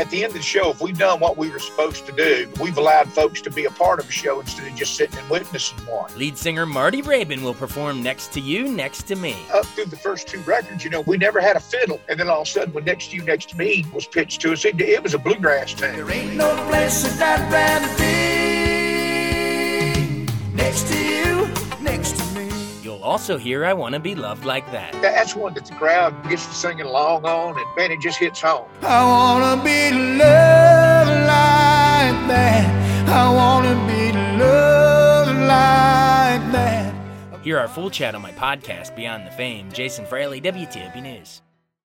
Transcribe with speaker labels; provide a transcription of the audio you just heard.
Speaker 1: At the end of the show, if we've done what we were supposed to do, we've allowed folks to be a part of a show instead of just sitting and witnessing one.
Speaker 2: Lead singer Marty Raybon will perform Next to You, Next to Me.
Speaker 1: Up through the first two records, we never had a fiddle. And then all of a sudden, when Next to You, Next to Me was pitched to us, it was a bluegrass tune.
Speaker 3: There ain't no place that I'd rather be. Next to you, next to me.
Speaker 2: You'll also hear I Wanna Be Loved Like That.
Speaker 1: That's one that the crowd gets to singing along on, and man, it just hits home.
Speaker 3: I wanna be loved like that. I wanna be loved like that.
Speaker 2: Hear our full chat on my podcast, Beyond the Fame. Jason Fraley, WTOP News.